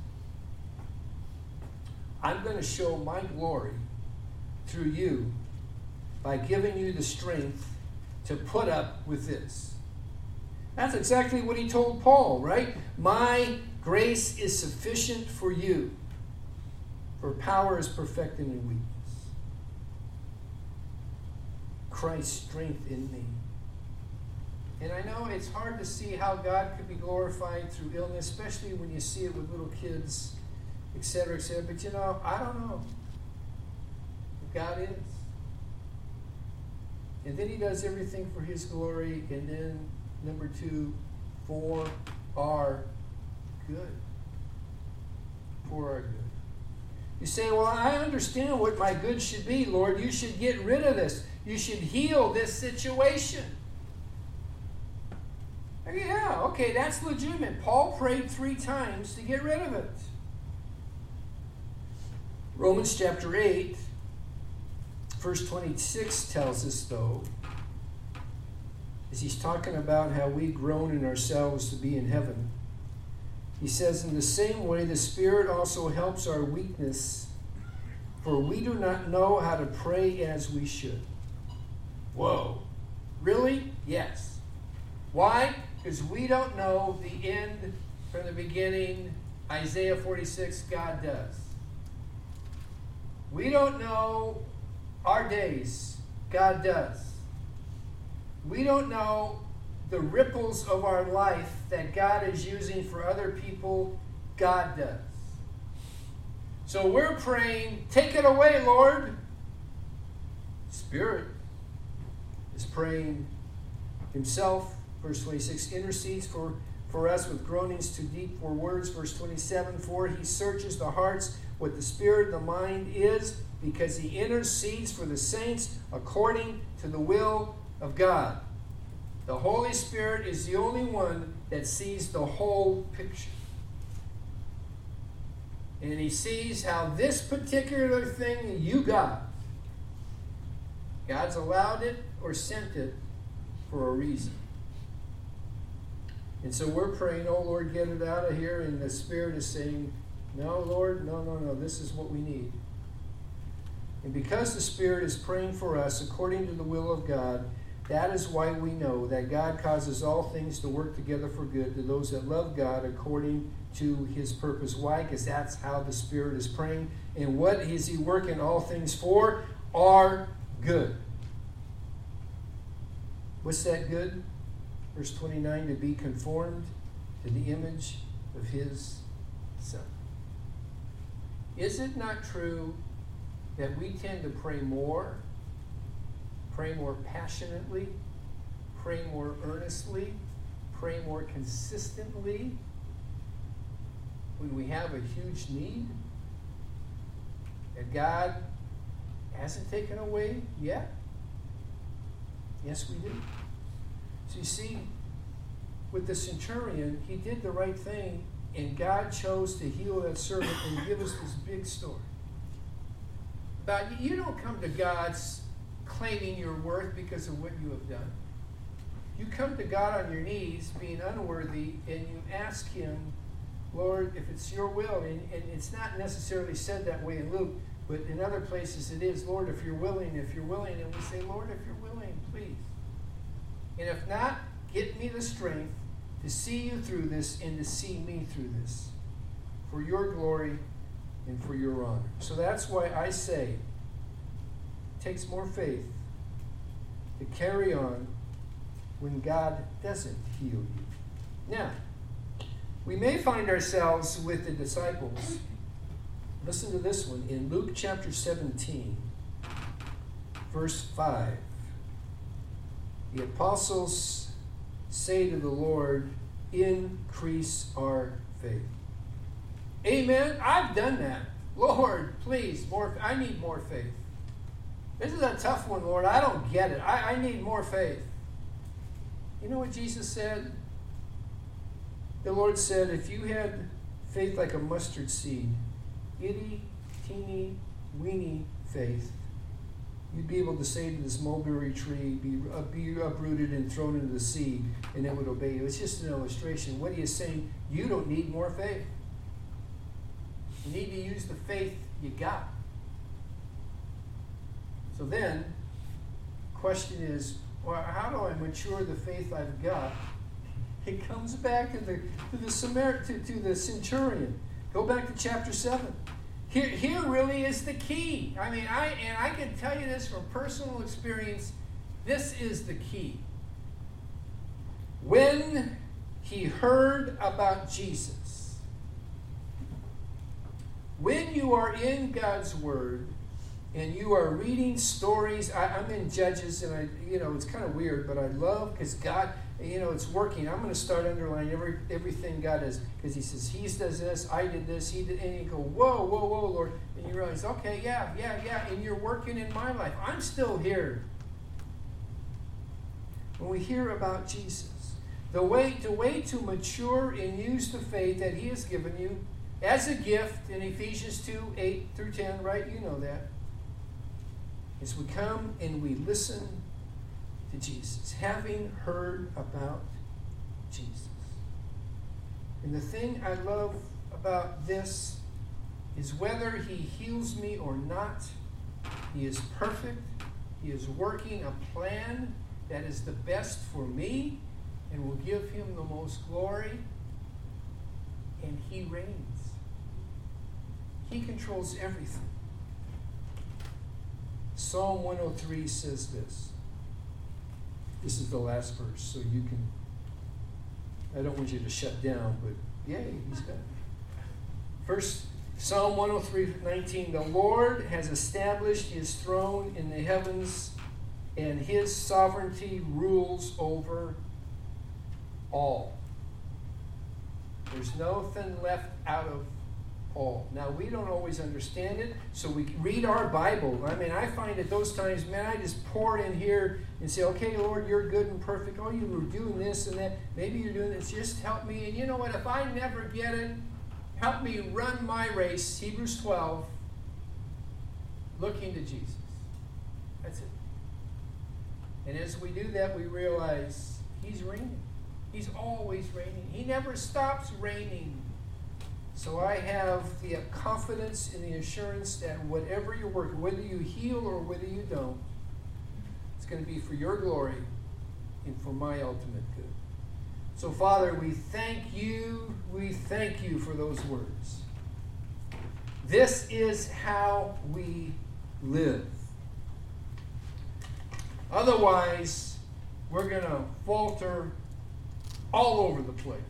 I'm going to show my glory through you by giving you the strength to put up with this. That's exactly what he told Paul, right? My grace is sufficient for you, for power is perfected in weakness. Christ's strength in me. And I know it's hard to see how God could be glorified through illness, especially when you see it with little kids, et cetera, et cetera. But you know, I don't know. But God is. And then he does everything for his glory, and then number two, for our good. For our good. You say, well, I understand what my good should be, Lord. You should get rid of this. You should heal this situation. Yeah, okay, that's legitimate. Paul prayed three times to get rid of it. Romans chapter eight, verse twenty-six tells us, though, as he's talking about how we groan in ourselves to be in heaven, he says, in the same way, the Spirit also helps our weakness, for we do not know how to pray as we should. Whoa. Really? Yes. Why? Because we don't know the end from the beginning. Isaiah forty-six, God does. We don't know our days. God does. We don't know the ripples of our life that God is using for other people. God does. So we're praying, take it away, Lord. Spirit is praying himself. Verse twenty-six, intercedes for, for us with groanings too deep for words. Verse twenty-seven, for he searches the hearts, what the spirit and the mind is, because he intercedes for the saints according to the will of God. The Holy Spirit is the only one that sees the whole picture. And he sees how this particular thing that you got, God's allowed it or sent it for a reason. And so we're praying, oh Lord, get it out of here. And the Spirit is saying, no, Lord, no, no, no, this is what we need. And because the Spirit is praying for us according to the will of God, that is why we know that God causes all things to work together for good to those that love God according to his purpose. Why? Because that's how the Spirit is praying. And what is he working all things for? Are good. What's that good? Verse twenty-nine, to be conformed to the image of his Son. Is it not true that we tend to pray more, pray more passionately, pray more earnestly, pray more consistently when we have a huge need that God hasn't taken away yet? Yes, we do. So you see, with the centurion, he did the right thing, and God chose to heal that servant and give us this big story. But you don't come to God claiming your worth because of what you have done. You come to God on your knees being unworthy, and you ask him, Lord, if it's your will, and, and it's not necessarily said that way in Luke, but in other places it is, Lord, if you're willing, if you're willing, and we say, Lord, if you're willing, please. And if not, get me the strength to see you through this and to see me through this for your glory and for your honor. So that's why I say it takes more faith to carry on when God doesn't heal you. Now, we may find ourselves with the disciples. Listen to this one in Luke chapter seventeen, verse five. The apostles say to the Lord, increase our faith. Amen. I've done that. Lord, please, more. I need more faith. This is a tough one, Lord. I don't get it. I, I need more faith. You know what Jesus said? The Lord said, if you had faith like a mustard seed, itty, teeny, weeny faith, you'd be able to say to this mulberry tree, be, uh, be uprooted and thrown into the sea, and it would obey you. It's just an illustration. What he is saying, you don't need more faith. You need to use the faith you got. So then, question is, well, how do I mature the faith I've got? It comes back to the to the Samar- to, to the centurion. Go back to chapter seven. Here, here really is the key. I mean, I and I can tell you this from personal experience. This is the key. When he heard about Jesus, when you are in God's Word and you are reading stories, I, I'm in Judges, and I, you know, it's kind of weird, but I love because God, you know, it's working. I'm going to start underlining every everything God does because He says He does this, I did this, He did, and you go, whoa, whoa, whoa, Lord, and you realize, okay, yeah, yeah, yeah, and you're working in my life. I'm still here. When we hear about Jesus, the way the way to mature and use the faith that He has given you as a gift in Ephesians two, eight through ten, right? You know that. Is we come and we listen to Jesus, having heard about Jesus. And the thing I love about this is whether He heals me or not, He is perfect. He is working a plan that is the best for me and will give him the most glory, and he reigns. He controls everything. Psalm one oh three says this. This is the last verse, so you can, I don't want you to shut down, but yay, he's got it. First, Psalm one oh three nineteen, the Lord has established his throne in the heavens, and his sovereignty rules over all. There's nothing left out of all. Now, we don't always understand it, so we read our Bible. I mean, I find at those times, man, I just pour in here and say, okay, Lord, you're good and perfect. Oh, you were doing this and that. Maybe you're doing this. Just help me. And you know what? If I never get it, help me run my race, Hebrews twelve, looking to Jesus. That's it. And as we do that, we realize he's reigning. He's always reigning. He never stops reigning. So I have the confidence and the assurance that whatever you're working, whether you heal or whether you don't, it's going to be for your glory and for my ultimate good. So, Father, we thank you, we thank you for those words. This is how we live. Otherwise, we're going to falter all over the place.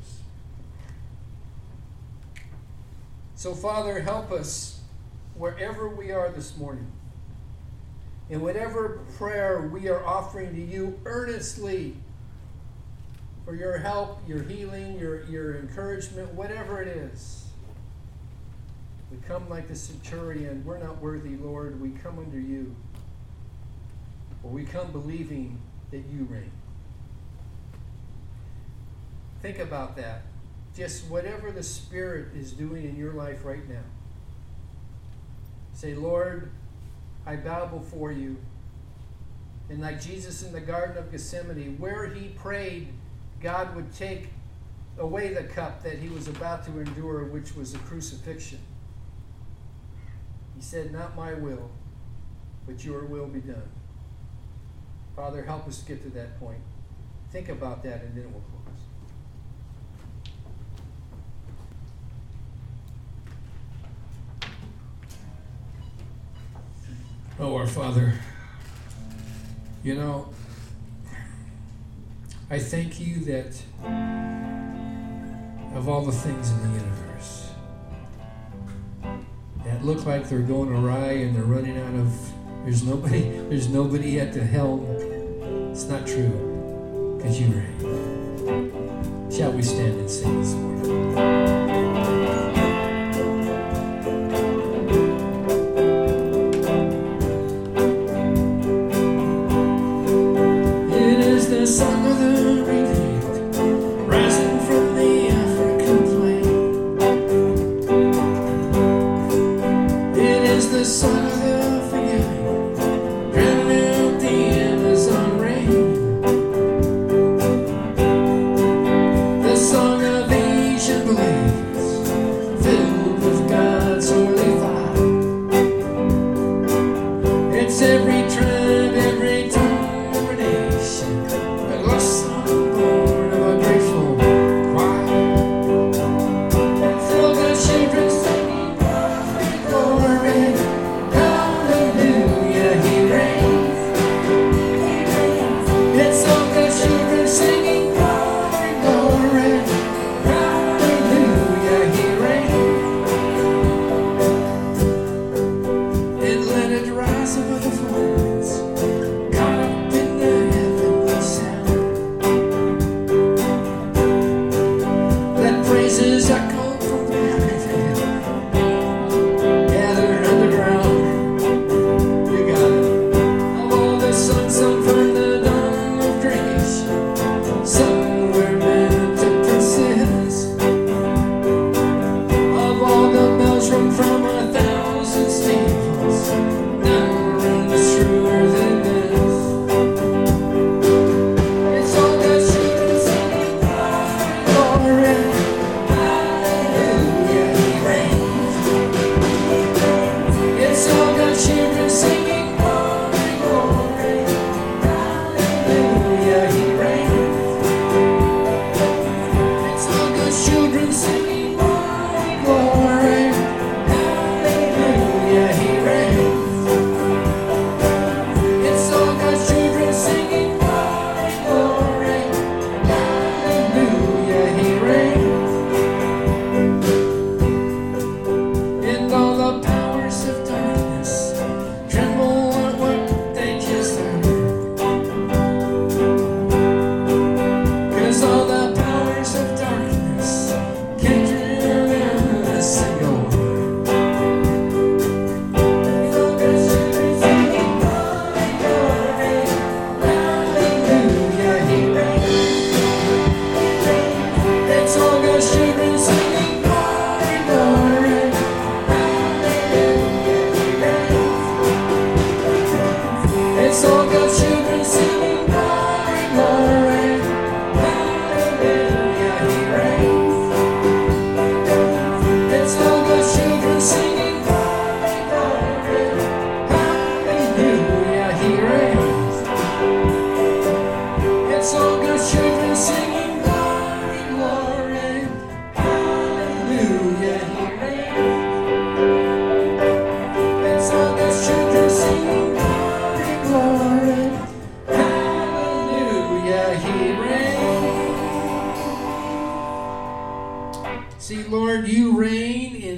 So, Father, help us wherever we are this morning. In whatever prayer we are offering to you earnestly for your help, your healing, your, your encouragement, whatever it is. We come like the centurion. We're not worthy, Lord. We come under you. Or we come believing that you reign. Think about that. Just whatever the Spirit is doing in your life right now. Say, Lord, I bow before you. And like Jesus in the Garden of Gethsemane, where he prayed, God would take away the cup that he was about to endure, which was the crucifixion. He said, not my will, but your will be done. Father, help us get to that point. Think about that, and then we'll close. Oh, our Father, you know, I thank you that of all the things in the universe that look like they're going awry and they're running out of, there's nobody, there's nobody at the helm. It's not true, because you reign. Shall we stand and sing this morning? Song of Asian bliss.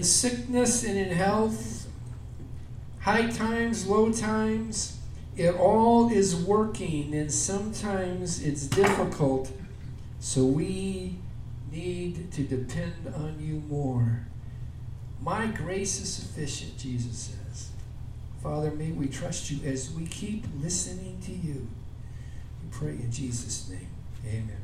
in sickness and in health, high times, low times, it all is working, and sometimes it's difficult. So we need to depend on you more. My grace is sufficient, Jesus says. Father, may we trust you as we keep listening to you. We pray in Jesus' name. Amen.